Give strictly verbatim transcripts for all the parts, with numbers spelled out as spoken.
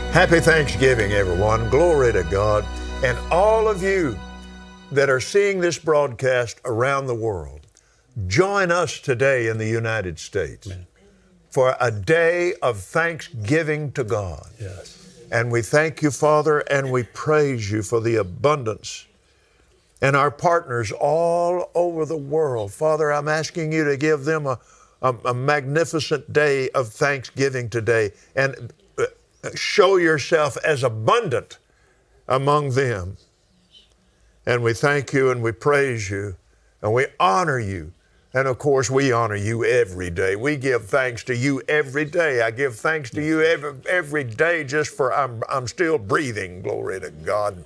Happy Thanksgiving, everyone. Glory to God. And all of you that are seeing this broadcast around the world, join us today in the United States Amen. For a day of thanksgiving to God. Yes. And we thank you, Father, and we praise you for the abundance. And our partners all over the world, Father, I'm asking you to give them a, a, a magnificent day of thanksgiving today and show yourself as abundant among them. And we thank you and we praise you and we honor you. And of course, we honor you every day. We give thanks to you every day. I give thanks to you every, every day just for I'm, I'm still breathing. Glory to God.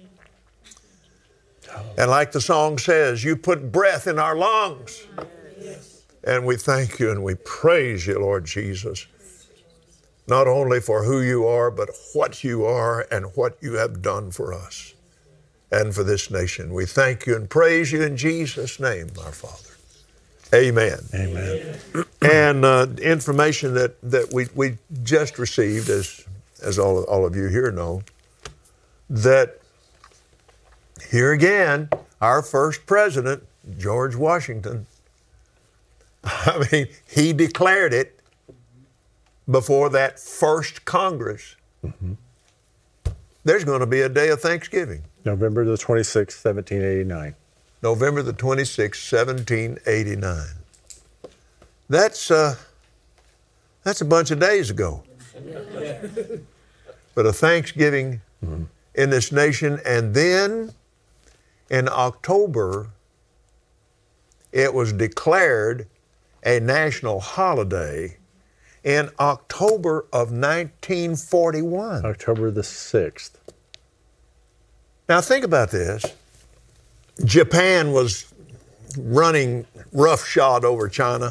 And like the song says, you put breath in our lungs. And we thank you and we praise you, Lord Jesus, not only for who you are, but what you are and what you have done for us and for this nation. We thank you and praise you in Jesus' name, our Father. Amen. Amen. And uh, information that, that we, we just received, as, as all, all of you here know, that here again, our first president, George Washington, I mean, he declared it before that first Congress. Mm-hmm. There's going to be a day of Thanksgiving. November the twenty-sixth, seventeen eighty-nine. November the twenty-sixth, seventeen eighty-nine. That's, uh, that's a bunch of days ago. But a Thanksgiving mm-hmm. in this nation. And then in October, it was declared a national holiday in October of nineteen forty-one. October the sixth. Now think about this. Japan was running roughshod over China.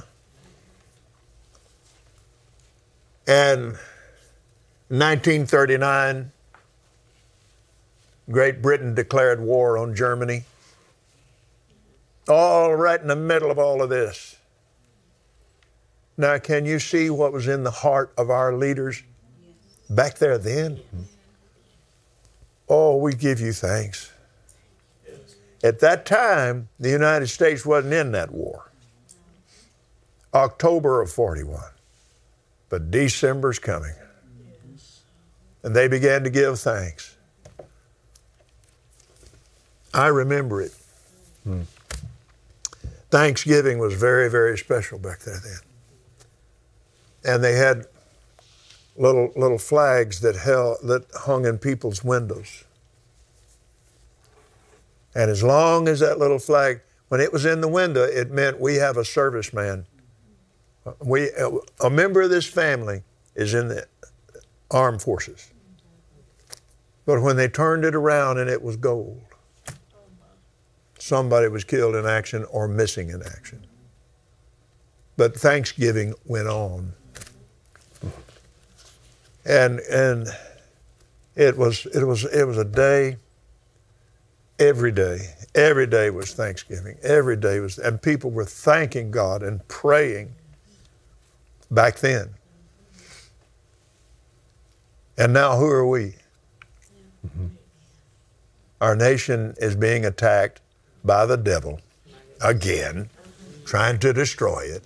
And in nineteen thirty-nine, Great Britain declared war on Germany. All right in the middle of all of this. Now, can you see what was in the heart of our leaders back there then? Oh, we give you thanks. At that time, the United States wasn't in that war. October of forty-one. But December's coming. And they began to give thanks. I remember it. Hmm. Thanksgiving was very, very special back there then. And they had little little flags that held, that hung in people's windows. And as long as that little flag, when it was in the window, it meant we have a serviceman. We, a member of this family is in the armed forces. But when they turned it around and it was gold, somebody was killed in action or missing in action. But Thanksgiving went on. And and it was it was it was a day. Every day, every day was Thanksgiving. Every day was, and people were thanking God and praying back then. And now who are we? Mm-hmm. Our nation is being attacked by the devil again, trying to destroy it.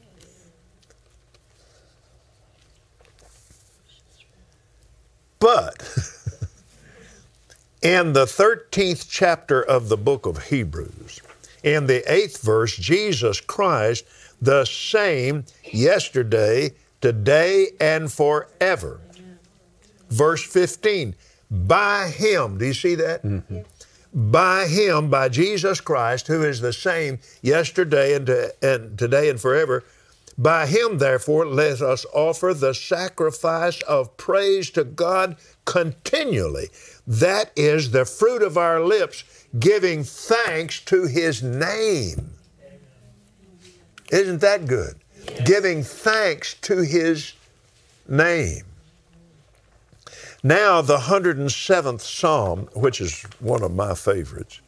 But in the thirteenth chapter of the book of Hebrews, in the eighth verse, Jesus Christ, the same yesterday, today, and forever. Verse fifteen, by him, do you see that? Mm-hmm. By him, by Jesus Christ, who is the same yesterday and, to, and today and forever, by him, therefore, let us offer the sacrifice of praise to God continually. That is the fruit of our lips, giving thanks to his name. Isn't that good? Yes. Giving thanks to his name. Now, the one hundred seventh Psalm, which is one of my favorites.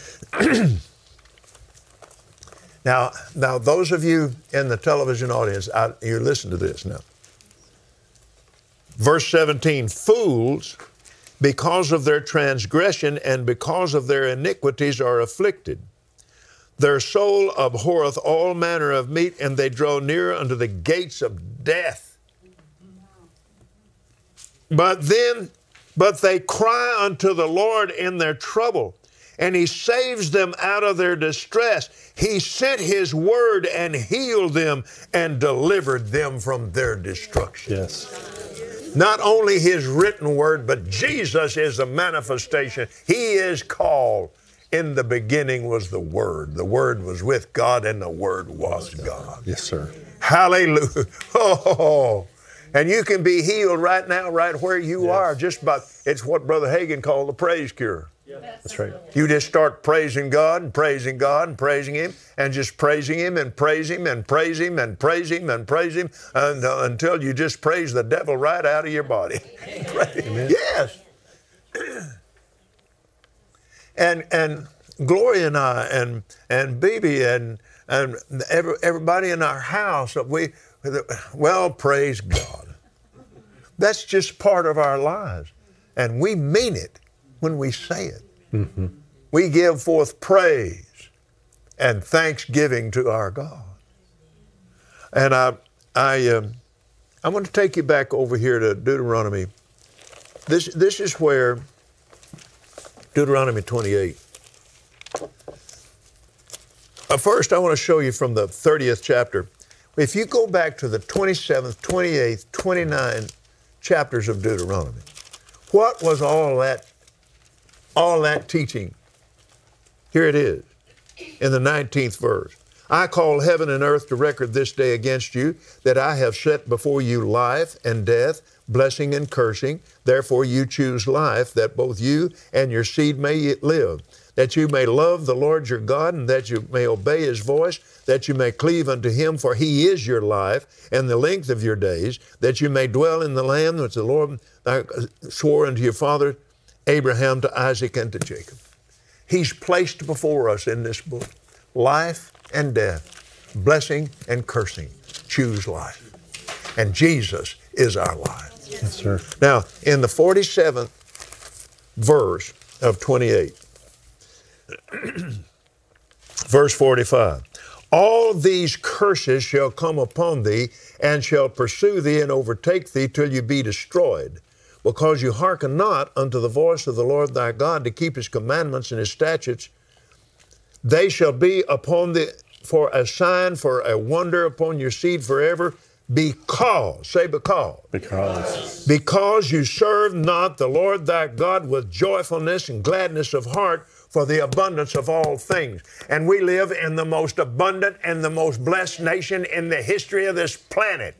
Now, now, those of you in the television audience, I, you listen to this now. Verse seventeen, fools, because of their transgression and because of their iniquities are afflicted. Their soul abhorreth all manner of meat, and they draw near unto the gates of death. But then, but they cry unto the Lord in their trouble, and He saves them out of their distress. He sent His word and healed them and delivered them from their destruction. Yes. Not only His written word, but Jesus is the manifestation. He is called. In the beginning was the Word. The Word was with God, and the Word was God. Yes, sir. Hallelujah. Oh, and you can be healed right now, right where you Yes. are. Just by, it's what Brother Hagin called the praise cure. That's right. You just start praising God and praising God and praising Him and just praising Him and praise Him and praise Him and praise Him and praise Him and, uh, until you just praise the devil right out of your body. Yes. And and Gloria and I and and Bibi and and every, everybody in our house, we well, praise God. That's just part of our lives, and we mean it when we say it. Mm-hmm. We give forth praise and thanksgiving to our God. And I I um, I want to take you back over here to Deuteronomy. This this is where. Deuteronomy twenty-eight. Uh, first, I want to show you from the thirtieth chapter. If you go back to the twenty-seventh, twenty-eighth, twenty-ninth chapters of Deuteronomy, what was all that, all that teaching? Here it is in the nineteenth verse. I call heaven and earth to record this day against you, that I have set before you life and death, blessing and cursing. Therefore you choose life, that both you and your seed may live, that you may love the Lord your God, and that you may obey His voice, that you may cleave unto Him, for He is your life and the length of your days, that you may dwell in the land which the Lord swore unto your father Abraham, to Isaac, and to Jacob. He's placed before us in this book life and death, blessing and cursing. Choose life. And Jesus is our life. Yes, sir. Now, in the forty-seventh verse of twenty-eight, verse forty-five, all these curses shall come upon thee, and shall pursue thee and overtake thee till you be destroyed, because you hearken not unto the voice of the Lord thy God to keep His commandments and His statutes. They shall be upon thee for a sign, for a wonder upon your seed forever, because, say because. Because. Because you serve not the Lord thy God with joyfulness and gladness of heart for the abundance of all things. And we live in the most abundant and the most blessed nation in the history of this planet.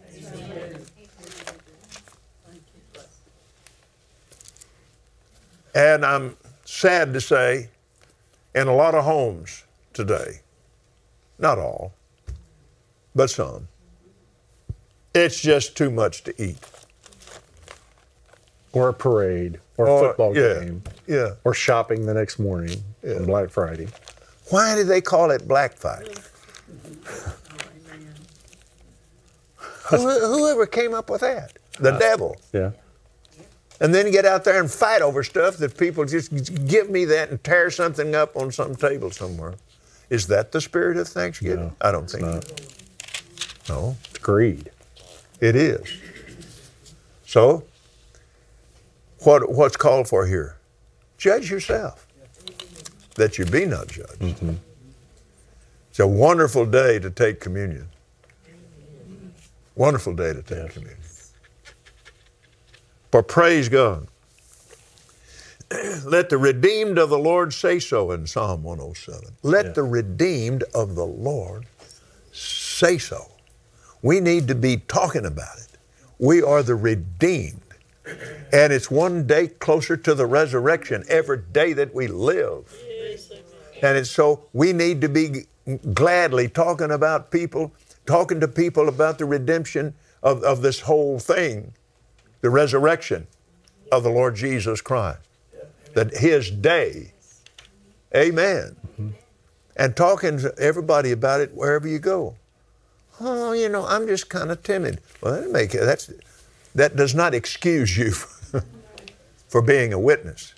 And I'm sad to say, in a lot of homes today, not all, but some, it's just too much to eat. Or a parade, or a Or- football yeah, game, Yeah. or shopping the next morning on Black Friday. Why do they call it Black Friday? Who, whoever came up with that? The devil. Yeah. And then get out there and fight over stuff that people just give me that and tear something up on some table somewhere. Is that the spirit of Thanksgiving? No, I don't think not. so. No, It's greed. it is. So, what what's called for here? Judge yourself, that you be not judged. Mm-hmm. It's a wonderful day to take communion. Wonderful day to take Yes. communion. For praise God. Let the redeemed of the Lord say so in Psalm one oh seven. Let Yeah. the redeemed of the Lord say so. We need to be talking about it. We are the redeemed. And it's one day closer to the resurrection every day that we live. And it's so we need to be gladly talking about people, talking to people about the redemption of, of this whole thing, the resurrection of the Lord Jesus Christ, that His day, amen, mm-hmm. and talking to everybody about it wherever you go. Oh, you know, I'm just kind of timid. Well, that make it, that's, that does not excuse you for being a witness,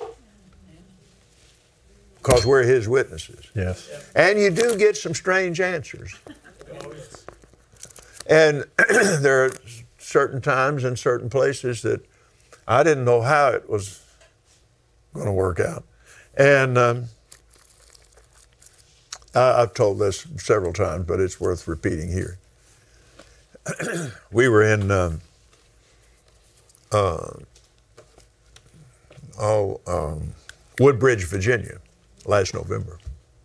because we're his witnesses. Yes. And you do get some strange answers. And there are certain times and certain places that I didn't know how it was going to work out. And um, I, I've told this several times, but it's worth repeating here. We were in um, uh, oh, um, Woodbridge, Virginia, last November.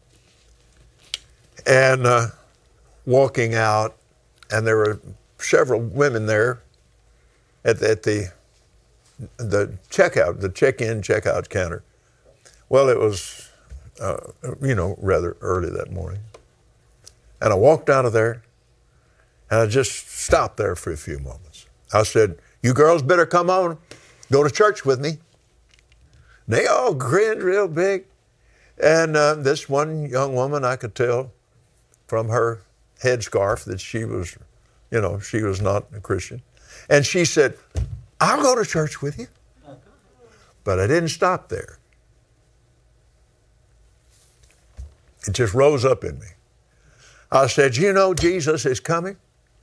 And uh, walking out, and there were several women there at the, at the the checkout, the check-in, check-out counter. Well, it was, uh, you know, rather early that morning. And I walked out of there, and I just stopped there for a few moments. I said, "You girls better come on, go to church with me." And they all grinned real big. And uh, this one young woman, I could tell from her headscarf that she was, you know, she was not a Christian. And she said, "I'll go to church with you." But I didn't stop there. It just rose up in me. I said, "You know, Jesus is coming."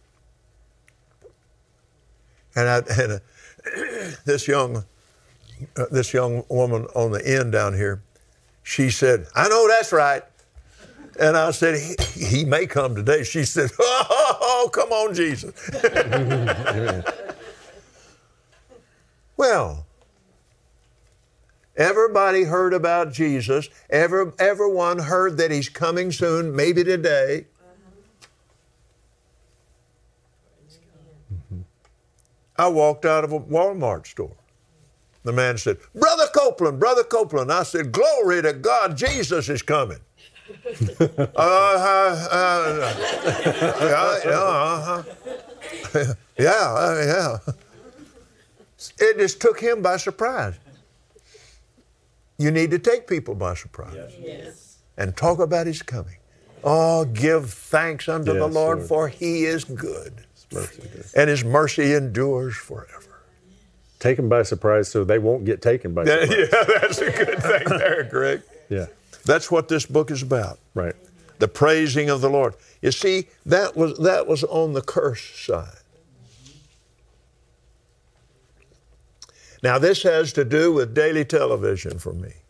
And, I, and uh, this young, uh, this young woman on the end down here, she said, "I know that's right." And I said, he, he may come today. She said, "Oh, oh, oh come on, Jesus." Well, everybody heard about Jesus. Every, everyone heard that he's coming soon, maybe today. Mm-hmm. I walked out of a Walmart store. The man said, "Brother Copeland, Brother Copeland." I said, "Glory to God, Jesus is coming." uh, uh, uh, yeah, uh, uh, yeah, uh, yeah. It just took him by surprise. You need to take people by surprise. Yes. And talk about his coming. Oh, give thanks unto yes, the Lord, Lord, for he is good. His and his mercy endures forever. Take them by surprise so they won't get taken by surprise. Yeah, that's a good thing there, Greg. Yeah. That's what this book is about. Right. The praising of the Lord. You see, that was that was on the curse side. Now, this has to do with daily television for me.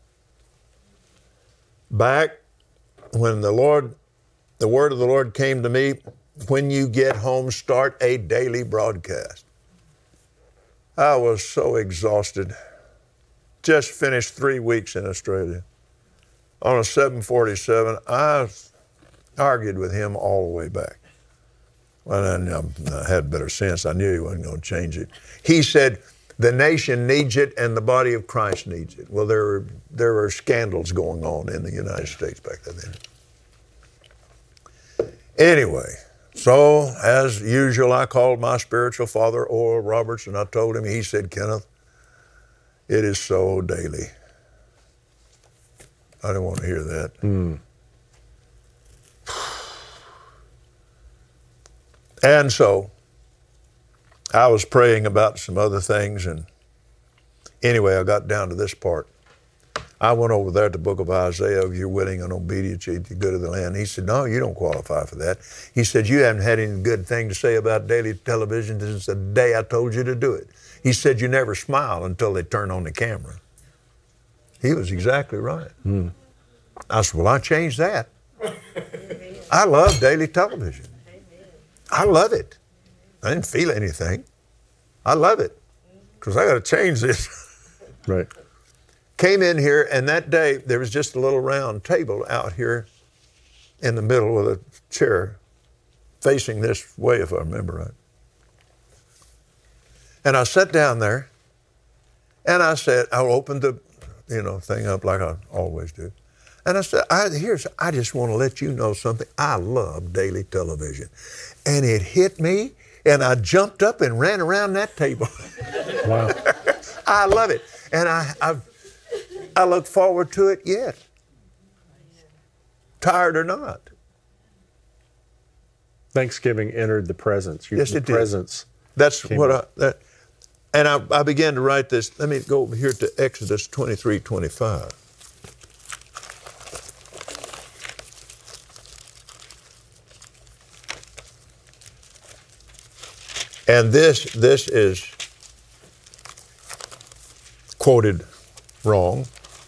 Back when the Lord, the word of the Lord came to me, when you get home, start a daily broadcast. I was so exhausted. Just finished three weeks in Australia. On a seven forty-seven, I argued with him all the way back. Well, then I had better sense. I knew he wasn't going to change it. He said, "The nation needs it and the body of Christ needs it." Well, there were, there were scandals going on in the United States back then. Anyway, so as usual, I called my spiritual father, Oral Roberts, and I told him. He said, "Kenneth, it is so daily." I didn't want to hear that. Mm. And so I was praying about some other things, and anyway, I got down to this part. I went over there to the book of Isaiah, "If you're willing and obedient, you eat the good of the land." He said, "No, you don't qualify for that." He said, "You haven't had any good thing to say about daily television since the day I told you to do it." He said, "You never smile until they turn on the camera." He was exactly right. Mm. I said, "Well, I changed that." I love daily television. I love it. I didn't feel anything. I love it because I got to change this. Right. Came in here, and that day there was just a little round table out here in the middle with a chair facing this way, if I remember right. And I sat down there, and I said, I opened the, you know, thing up like I always do. And I said, I, here's, I just want to let you know something. I love daily television. And it hit me, and I jumped up and ran around that table. Wow. I love it. And I, I, I look forward to it yet. Tired or not. Thanksgiving entered the presence. You, Yes, the it did. presence. That's what I, that, And I, I began to write this. Let me go over here to Exodus twenty-three twenty-five. And this, this is quoted wrong.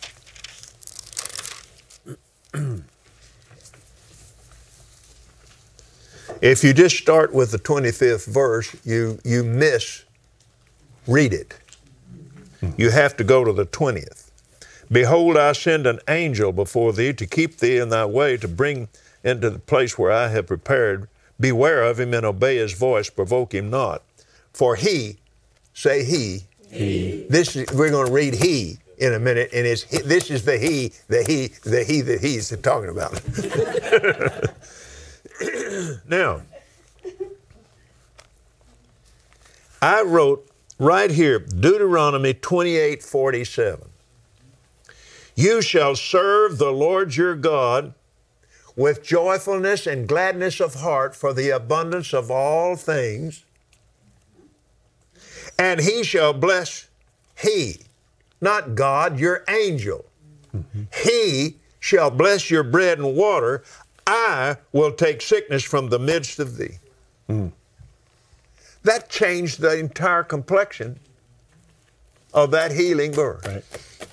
If you just start with the twenty-fifth verse, you, you miss read it. You have to go to the twentieth. Behold, I send an angel before thee to keep thee in thy way, to bring into the place where I have prepared. Beware of him and obey his voice, provoke him not. For he, say he. He. This is, we're going to read he in a minute, and it's, this is the he, the he, the he that he's talking about. Now, I wrote right here, Deuteronomy twenty-eight forty-seven. You shall serve the Lord your God with joyfulness and gladness of heart for the abundance of all things. And he shall bless, he, not God, your angel. Mm-hmm. He shall bless your bread and water. I will take sickness from the midst of thee. Mm. That changed the entire complexion of that healing birth. Right.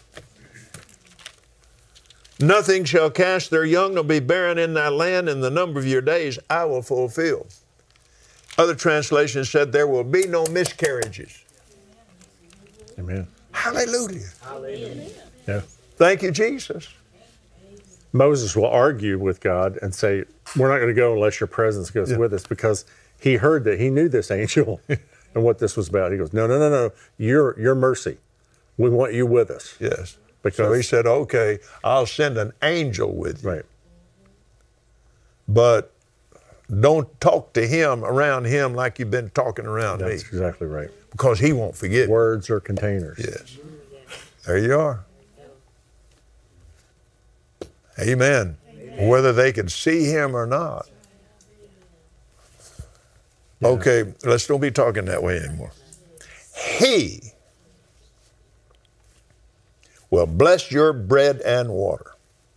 Nothing shall cast their young nor be barren in thy land, in the number of your days I will fulfill. Other translations said there will be no miscarriages. Amen. Hallelujah. Hallelujah. Yeah. Thank you, Jesus. Moses will argue with God and say, we're not going to go unless your presence goes Yeah. with us, because he heard that, he knew this angel and what this was about. He goes, no, no, no, no, your, your mercy. We want you with us. Yes. Because, so he said, okay, I'll send an angel with you. Right. But don't talk to him, around him, like you've been talking around That's me. exactly right. Because he won't forget. Words are containers. Yes. There you are. Amen. Amen. Whether they could see him or not. Yeah. Okay, let's don't be talking that way anymore. He will bless your bread and water.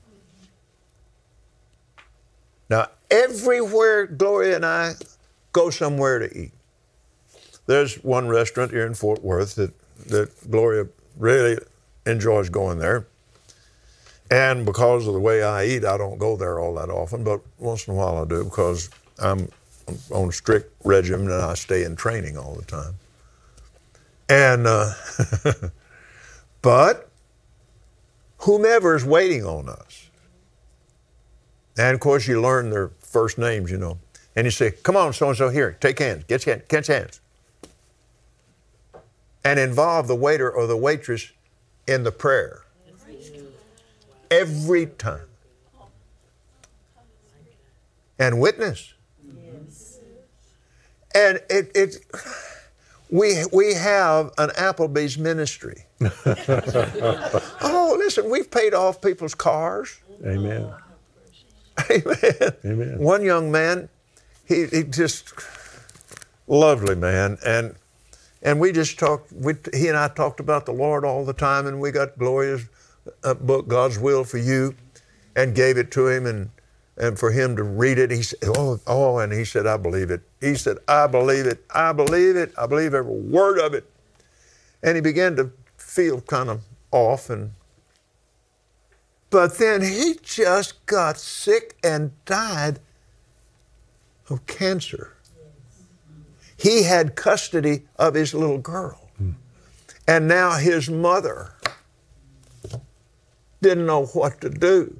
Now, everywhere Gloria and I go somewhere to eat, there's one restaurant here in Fort Worth that, that Gloria really enjoys going there. And because of the way I eat, I don't go there all that often, but once in a while I do, because I'm on a strict regimen and I stay in training all the time. And, uh, but whomever is waiting on us, and of course you learn their first names, you know, and you say, come on, so-and-so, here, take hands, get your hands, catch hands. And involve the waiter or the waitress in the prayer. Every time. And witness. Yes. And it, it we we have an Applebee's ministry. Oh, listen, we've paid off people's cars. Amen. Amen. Amen. One young man, he, he just lovely man, and and we just talked. We, he and I talked about the Lord all the time, and we got Gloria's uh, book, God's Will for You, and gave it to him, and and for him to read it. He said, "Oh, oh," and he said, "I believe it." He said, "I believe it. I believe it. I believe every word of it." And he began to feel kind of off, and but then he just got sick and died of cancer. He had custody of his little girl. Hmm. And now his mother didn't know what to do.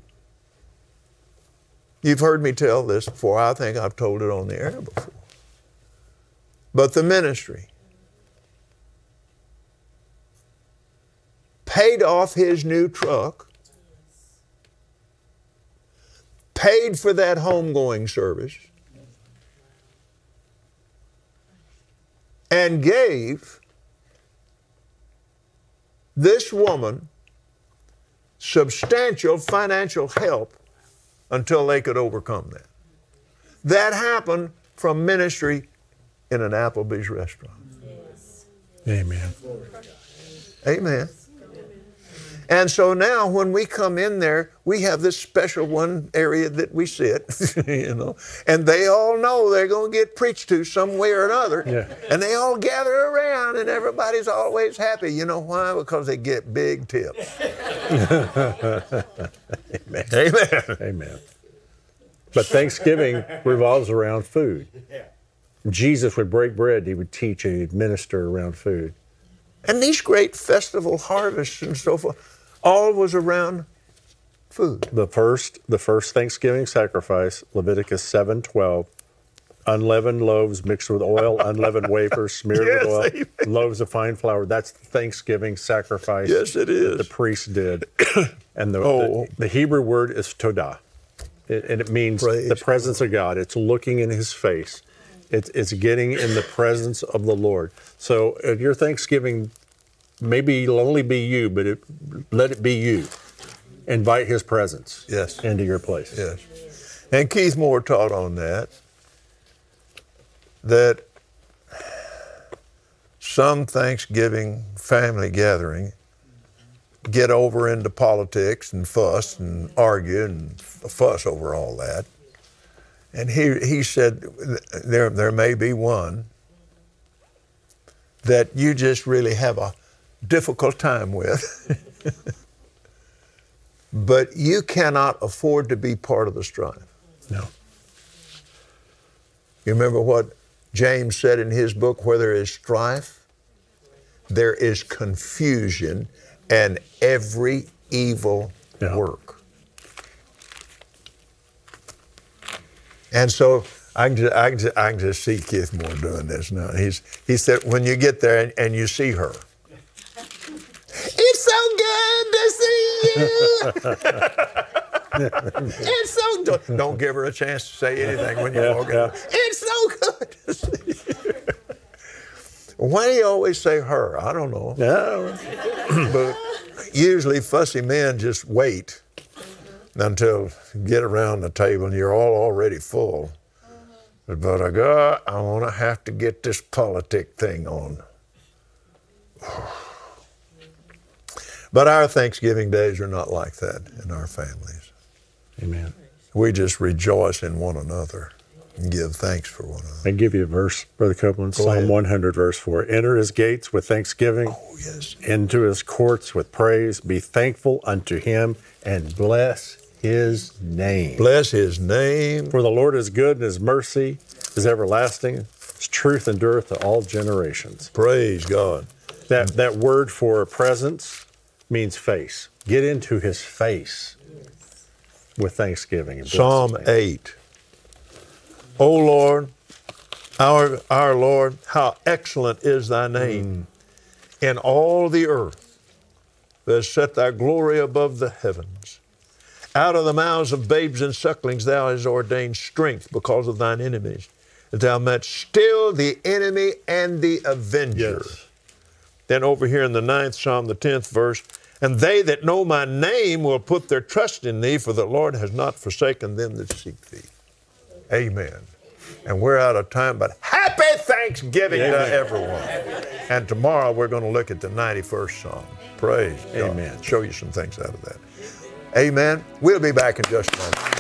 You've heard me tell this before. I think I've told it on the air before. But the ministry paid off his new truck, paid for that homegoing service, and gave this woman substantial financial help until they could overcome that. That happened from ministry in an Applebee's restaurant. Yes. Amen. Amen. And so now when we come in there, we have this special one area that we sit, you know, and they all know they're going to get preached to some way or another. Yeah. And they all gather around and everybody's always happy. You know why? Because they get big tips. Amen. Amen. Amen. But Thanksgiving revolves around food. Jesus would break bread, he would teach, and he'd minister around food. And these great festival harvests and so forth, all was around food. The first, the first Thanksgiving sacrifice, Leviticus seven twelve, unleavened loaves mixed with oil, unleavened wafers smeared Yes, with oil, amen. loaves of fine flour. That's the Thanksgiving sacrifice. Yes, it is. That the priest did. And the, Oh. the, the Hebrew word is todah. It, and it means Praise the presence of God. It's looking in his face. It's, it's getting in the presence of the Lord. So at your Thanksgiving, maybe it'll only be you, but it, let it be you. Invite his presence Yes. into your place. Yes. And Keith Moore taught on that, that some Thanksgiving family gathering get over into politics and fuss and argue and fuss over all that. And he he said there there may be one that you just really have a difficult time with. But you cannot afford to be part of the strife. No. You remember what James said in his book, where there is strife, there is confusion and every evil Yeah. work. And so I can, just, I, can just, I can just see Keith Moore doing this now. He's, he said, when you get there and, and you see her, it's so good to see you. It's so good. Don't give her a chance to say anything when you Yeah, walk in. yeah. It's so good to see you. Why do you always say her? I don't know. No. But usually fussy men just wait until you get around the table and you're all already full. But I go, I want to have to get this politic thing on. But our Thanksgiving days are not like that in our families. Amen. We just rejoice in one another and give thanks for one another. I give you a verse, Brother Copeland, Go Psalm ahead. one hundred, verse four. Enter his gates with thanksgiving, Oh, yes. into his courts with praise. Be thankful unto him and bless his name. Bless his name. For the Lord is good and his mercy is everlasting. His truth endureth to all generations. Praise God. That, that word for presence means face. Get into his face with thanksgiving. And bless Psalm his name. eight. O Lord, our, our Lord, how excellent is thy name in all the earth. That has set thy glory above the heavens. Out of the mouths of babes and sucklings thou hast ordained strength because of thine enemies, that thou mayest still the enemy and the avenger. Yes. Then over here in the ninth Psalm, the tenth verse, and they that know my name will put their trust in thee, for the Lord has not forsaken them that seek thee. Amen. And we're out of time, but happy Thanksgiving Amen. to everyone. And tomorrow we're going to look at the ninety-first Psalm. Praise God. Amen. Show you some things out of that. Amen. We'll be back in just a moment.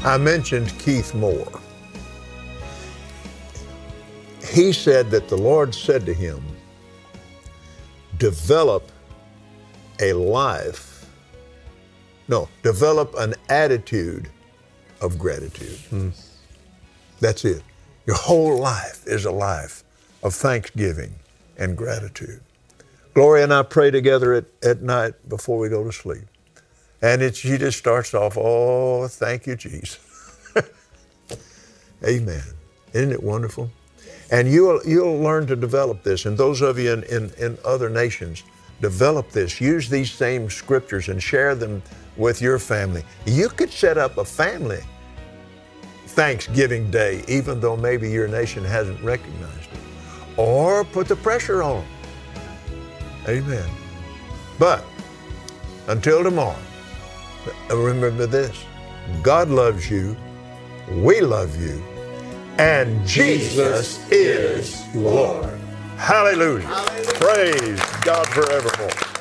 I mentioned Keith Moore. He said that the Lord said to him, develop a life, no, develop an attitude of gratitude. Hmm. That's it. Your whole life is a life of thanksgiving and gratitude. Gloria and I pray together at, at night before we go to sleep. And it, she just starts off, oh, thank you, Jesus. Amen. Isn't it wonderful? And you'll, you'll learn to develop this. And those of you in, in, in other nations, develop this. Use these same scriptures and share them with your family. You could set up a family Thanksgiving Day, even though maybe your nation hasn't recognized it. Or put the pressure on them. Amen. But until tomorrow, remember this. God loves you. We love you. And Jesus is Lord. Hallelujah. Hallelujah. Praise God forevermore.